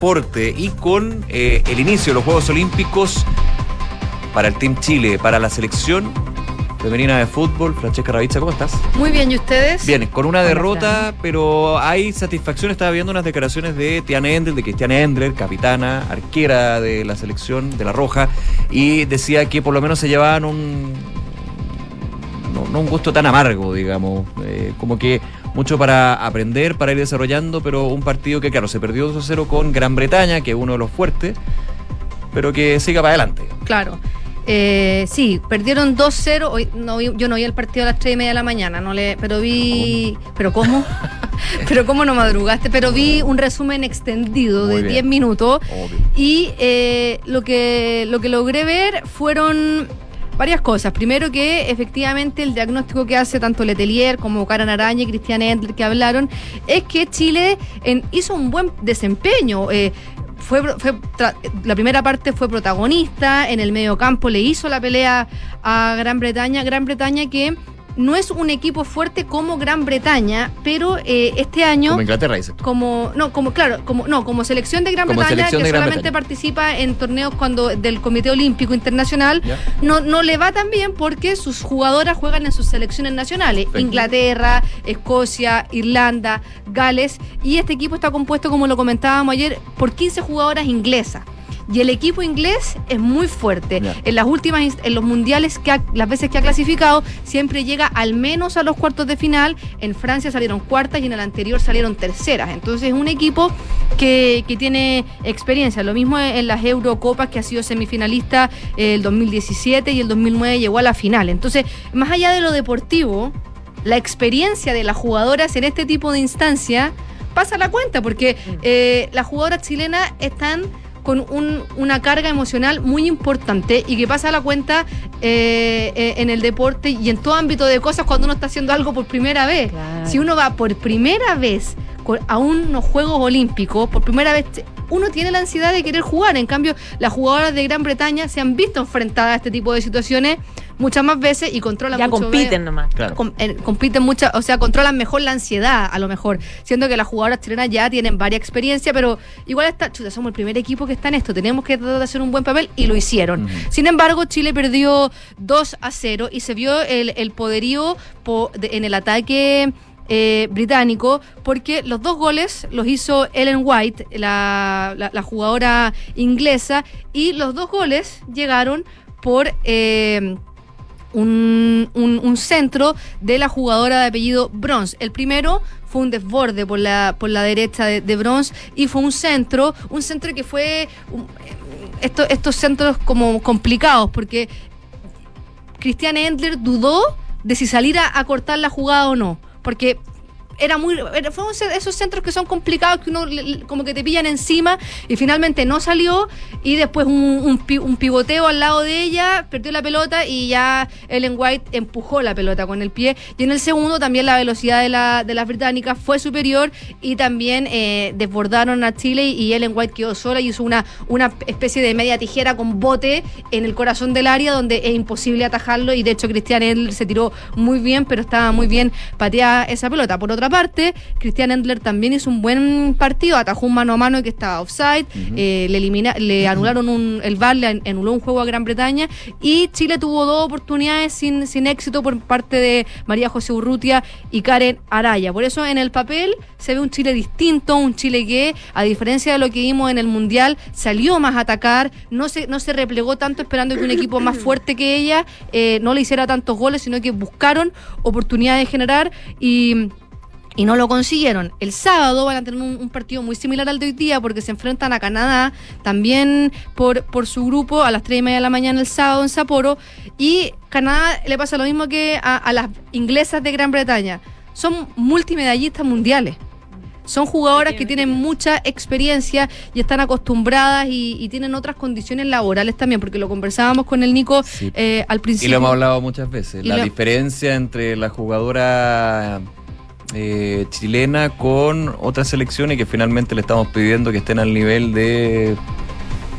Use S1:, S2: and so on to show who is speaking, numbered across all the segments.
S1: deporte y con el inicio de los Juegos Olímpicos para el Team Chile, para la selección femenina de fútbol. Francesca Ravizza, ¿cómo estás?
S2: Muy bien, ¿y ustedes?
S1: Bien, con una derrota, pero hay satisfacción. Estaba viendo unas declaraciones de Cristiane Endler, capitana, arquera de la selección de La Roja, y decía que por lo menos se llevaban un gusto tan amargo, digamos, como que mucho para aprender, para ir desarrollando, pero un partido que, claro, se perdió 2-0 con Gran Bretaña, que es uno de los fuertes, pero que siga para adelante.
S2: Claro. Sí, perdieron 2-0. Yo no vi el partido a las 3:30 de la mañana, pero vi... ¿Pero cómo? ¿Pero cómo no madrugaste? Pero vi un resumen extendido de 10 minutos. Obvio. Y lo que logré ver fueron varias cosas. Primero, que efectivamente el diagnóstico que hace tanto Letelier como Karen Araña y Cristiane Endler, que hablaron, es que Chile hizo un buen desempeño. La primera parte fue protagonista, en el mediocampo le hizo la pelea a Gran Bretaña que no es un equipo fuerte como Gran Bretaña, pero este año...
S1: Como Inglaterra, dice.
S2: Como selección de Gran Bretaña, que solamente participa en torneos del Comité Olímpico Internacional, no le va tan bien porque sus jugadoras juegan en sus selecciones nacionales. Perfecto. Inglaterra, Escocia, Irlanda, Gales, y este equipo está compuesto, como lo comentábamos ayer, por 15 jugadoras inglesas. Y el equipo inglés es muy fuerte. En los mundiales, las veces que ha clasificado, siempre llega al menos a los cuartos de final. En Francia salieron cuartas y en el anterior salieron terceras. Entonces es un equipo que tiene experiencia. Lo mismo en las Eurocopas, que ha sido semifinalista el 2017 y el 2009 llegó a la final. Entonces, más allá de lo deportivo, la experiencia de las jugadoras en este tipo de instancia pasa la cuenta, porque las jugadoras chilenas están con una carga emocional muy importante y que pasa la cuenta en el deporte y en todo ámbito de cosas cuando uno está haciendo algo por primera vez. Claro. Si uno va por primera vez a unos Juegos Olímpicos, por primera vez uno tiene la ansiedad de querer jugar. En cambio, las jugadoras de Gran Bretaña se han visto enfrentadas a este tipo de situaciones muchas más veces y controlan
S3: ya
S2: mucho.
S3: Ya compiten nomás.
S1: Claro.
S2: Compiten mucho, o sea, controlan mejor la ansiedad, a lo mejor. Siendo que las jugadoras chilenas ya tienen varias experiencias, pero igual somos el primer equipo que está en esto. Tenemos que tratar de hacer un buen papel y lo hicieron. Sin embargo, Chile perdió 2-0 y se vio el poderío en el ataque británico, porque los 2 goles los hizo Ellen White, la jugadora inglesa, y los 2 goles llegaron por un centro de la jugadora de apellido Bronze. El primero fue un desborde por la derecha de Bronze y fue un centro que fue estos centros como complicados, porque Cristiane Endler dudó de si salir a cortar la jugada o no, porque fueron esos centros que son complicados, que uno como que te pillan encima, y finalmente no salió, y después un pivoteo al lado de ella, perdió la pelota y ya Ellen White empujó la pelota con el pie, y en el segundo también la velocidad de las británicas fue superior y también desbordaron a Chile, y Ellen White quedó sola y hizo una especie de media tijera con bote en el corazón del área donde es imposible atajarlo, y de hecho Cristiane Endler se tiró muy bien, pero estaba muy bien pateada esa pelota. Por otra parte, Cristiane Endler también hizo un buen partido, atajó un mano a mano que estaba offside, le anularon el VAR, le anuló un juego a Gran Bretaña, y Chile tuvo 2 oportunidades sin éxito por parte de María José Urrutia y Karen Araya. Por eso en el papel se ve un Chile distinto, un Chile que, a diferencia de lo que vimos en el Mundial, salió más a atacar, no se replegó tanto esperando que un equipo más fuerte que ella no le hiciera tantos goles, sino que buscaron oportunidades de generar y no lo consiguieron. El sábado van a tener un partido muy similar al de hoy día, porque se enfrentan a Canadá, también por su grupo, a las 3:30 de la mañana el sábado en Sapporo, y Canadá le pasa lo mismo que a las inglesas de Gran Bretaña. Son multimedallistas mundiales. Son jugadoras que tienen mucha experiencia y están acostumbradas y tienen otras condiciones laborales también, porque lo conversábamos con el Nico al principio.
S1: Y lo hemos hablado muchas veces. La diferencia entre la jugadora chilena con otras selecciones que finalmente le estamos pidiendo que estén al nivel de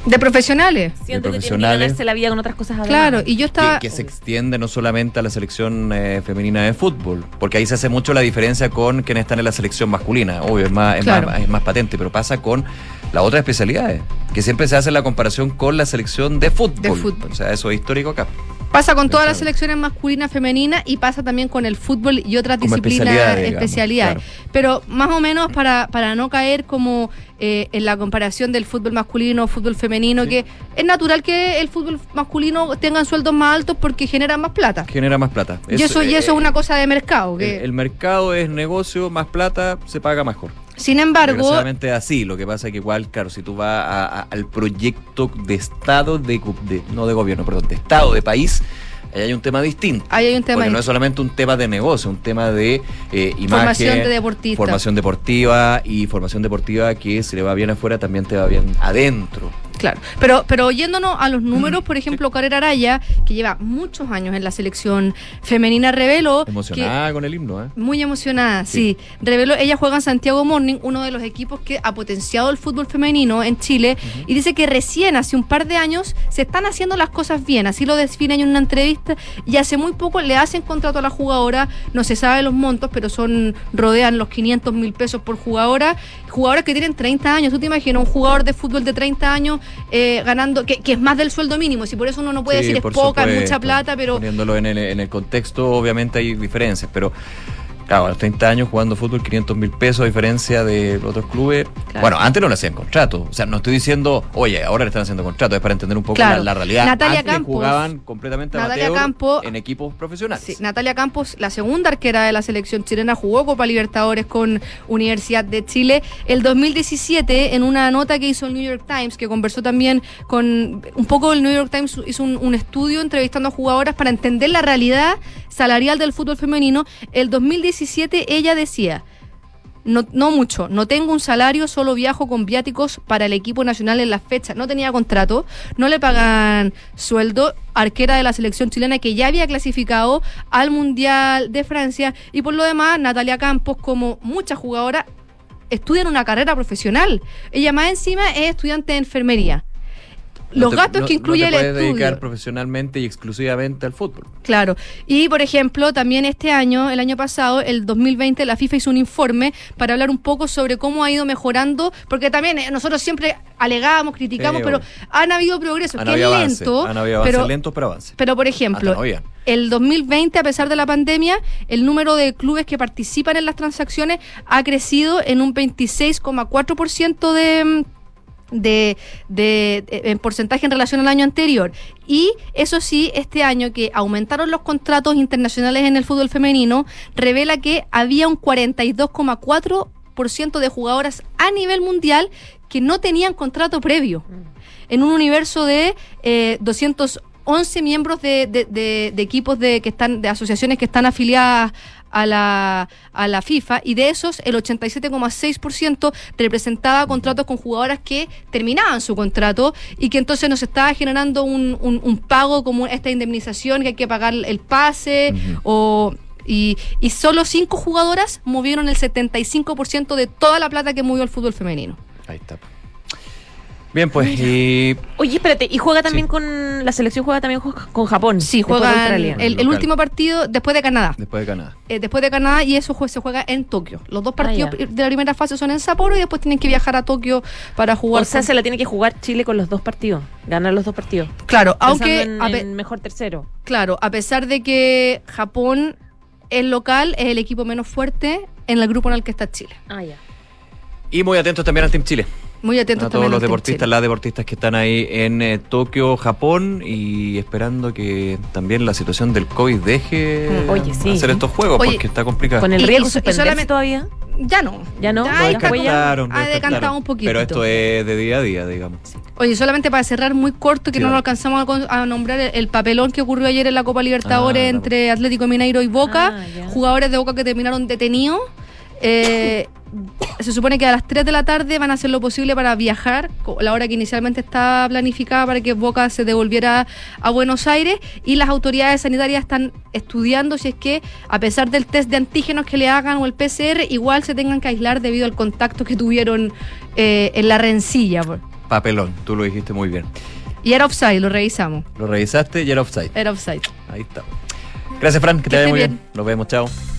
S2: De profesionales.
S3: Siento
S1: De
S3: que tienen que
S1: profesionales.
S3: ganarse la vida con otras cosas además.
S2: Claro, y yo estaba...
S1: Que se extiende no solamente a la selección femenina de fútbol, porque ahí se hace mucho la diferencia con quienes están en la selección masculina, obvio,
S2: Claro.
S1: es más patente, pero pasa con las otras especialidades, que siempre se hace la comparación con la selección de fútbol.
S2: De fútbol.
S1: O sea, eso es histórico acá.
S2: Pasa con todas las
S1: Pensable.
S2: selecciones masculinas, femeninas y pasa también con el fútbol y otras
S1: Como
S2: disciplinas,
S1: especialidades, digamos,
S2: especialidades.
S1: claro.
S2: Pero más o menos para no caer como en la comparación del fútbol masculino, fútbol femenino,
S1: Sí.
S2: que es natural que el fútbol masculino tenga sueldos más altos porque genera más plata.
S1: Genera más plata.
S2: Y eso es una cosa de mercado. Que,
S1: El mercado es negocio, más plata, se paga mejor.
S2: sin embargo,
S1: Desgraciadamente es así, lo que pasa es que igual, claro, si tú vas al proyecto de Estado, no de gobierno, perdón, de Estado, de país, ahí hay un tema distinto.
S2: ahí hay un tema
S1: Porque no es solamente un tema de negocio, un tema de imagen,
S2: Formación de deportistas.
S1: formación deportiva, y formación deportiva que si le va bien afuera también te va bien adentro.
S2: Claro, pero yéndonos a los números, por ejemplo, Karel Araya, que lleva muchos años en la selección femenina, reveló
S1: Emocionada con el himno, ¿eh?
S2: muy emocionada, sí. Reveló, ella juega en Santiago Morning, uno de los equipos que ha potenciado el fútbol femenino en Chile, y dice que recién, hace un par de años, se están haciendo las cosas bien, así lo define en una entrevista, y hace muy poco le hacen contrato a la jugadora, no se sabe los montos, pero rodean los 500.000 pesos por jugadoras que tienen 30 años. ¿Tú te imaginas un jugador de fútbol de 30 años ganando, que es más del sueldo mínimo? Si por eso uno no puede decir es
S1: por
S2: poca, es
S1: supuesto.
S2: mucha plata, pero...
S1: Poniéndolo en el contexto, obviamente hay diferencias, pero claro, a los 30 años jugando fútbol, 500.000 pesos, a diferencia de otros clubes.
S2: Claro.
S1: Bueno, antes no le hacían contrato. O sea, no estoy diciendo, oye, ahora le están haciendo contrato, es para entender un poco
S2: Claro.
S1: la realidad.
S2: Natalia
S1: antes
S2: Campos-
S1: jugaban completamente
S2: Natalia
S1: amateur
S2: Campos-
S1: en equipos profesionales.
S2: Sí, Natalia Campos, la segunda arquera de la selección chilena, jugó Copa Libertadores con Universidad de Chile. El 2017, en una nota que hizo el New York Times, que conversó también con... Un poco el New York Times hizo un estudio entrevistando a jugadoras para entender la realidad salarial del fútbol femenino. El 2017 ella decía... No mucho, no tengo un salario, solo viajo con viáticos para el equipo nacional en las fechas. No tenía contrato, no le pagan sueldo. Arquera de la selección chilena que ya había clasificado al Mundial de Francia. Y por lo demás, Natalia Campos, como muchas jugadoras, estudian una carrera profesional. Ella más encima es estudiante de enfermería. Los gastos que incluye
S1: no te
S2: el
S1: puedes dedicar
S2: estudio.
S1: profesionalmente y exclusivamente al fútbol.
S2: Claro. Y, por ejemplo, también el año pasado, el 2020, la FIFA hizo un informe para hablar un poco sobre cómo ha ido mejorando, porque también nosotros siempre alegamos, criticamos,
S1: Sí,
S2: pero
S1: bueno.
S2: han habido progresos,
S1: Han
S2: que
S1: habido
S2: es
S1: avances,
S2: lento,
S1: han habido avances
S2: pero,
S1: lentos, pero avances.
S2: pero, por
S1: Hasta
S2: ejemplo,
S1: no habían.
S2: el 2020, a pesar de la pandemia, el número de clubes que participan en las transacciones ha crecido en un 26,4% en porcentaje en relación al año anterior. Y eso sí, este año que aumentaron los contratos internacionales en el fútbol femenino, revela que había un 42,4% de jugadoras a nivel mundial que no tenían contrato previo. En un universo de 211 miembros de equipos de asociaciones que están afiliadas a la FIFA, y de esos el 87,6% representaba contratos con jugadoras que terminaban su contrato y que entonces nos estaba generando un pago como esta indemnización que hay que pagar el pase. Y solo 5 jugadoras movieron el 75% de toda la plata que movió el fútbol femenino.
S1: Ahí está. Bien, pues, y
S3: Oye, espérate, y juega también
S1: Sí.
S3: con la selección, juega también con Japón.
S2: Sí,
S3: después de
S2: juegan
S3: Australia.
S2: el
S1: Local.
S2: último partido después de Canadá.
S1: después de Canadá.
S2: Después de Canadá, y eso se juega en Tokio. Los dos partidos
S3: ya.
S2: de la primera fase son en Sapporo y después tienen que viajar a Tokio para jugar.
S3: O sea,
S2: con-
S3: se la tiene que jugar Chile con los dos partidos, ganar los dos partidos.
S2: Claro, aunque
S3: Pensando en mejor tercero.
S2: claro, a pesar de que Japón es local, es el equipo menos fuerte en el grupo en el que está Chile.
S3: Ah, ya.
S1: Y muy atentos también al Team Chile.
S2: Muy atentos
S1: A todos
S2: también
S1: los
S2: al Team
S1: deportistas,
S2: Chile.
S1: las deportistas que están ahí en Tokio, Japón, y esperando que también la situación del COVID deje
S3: Oye, sí.
S1: hacer estos juegos,
S2: Oye,
S1: porque está complicado.
S3: Con el
S2: Y-
S3: riesgo
S2: y
S3: de suspenderse
S2: solamente-
S3: todavía.
S2: Ya no.
S3: Ya no,
S2: Ya
S3: lo
S2: hay
S3: descartaron,
S2: ha decantado un poquito.
S1: Pero esto es de día a día, digamos.
S2: Oye, solamente para cerrar muy corto, que
S1: Sí,
S2: no
S1: dale.
S2: lo alcanzamos a nombrar, el papelón que ocurrió ayer en la Copa Libertadores
S1: Ah,
S2: entre Atlético Mineiro y Boca,
S3: Ah, ya.
S2: jugadores de Boca que terminaron detenidos. Se supone que a las 3 de la tarde van a hacer lo posible para viajar, la hora que inicialmente estaba planificada para que Boca se devolviera a Buenos Aires, y las autoridades sanitarias están estudiando si es que, a pesar del test de antígenos que le hagan o el PCR, igual se tengan que aislar debido al contacto que tuvieron en la rencilla.
S1: papelón, tú lo dijiste muy bien.
S2: Y era offside, lo revisamos.
S1: Lo revisaste y era offside.
S2: Era offside.
S1: Ahí está. Gracias, Fran, que te vaya
S2: estés
S1: muy
S2: bien.
S1: bien. Nos vemos, chao.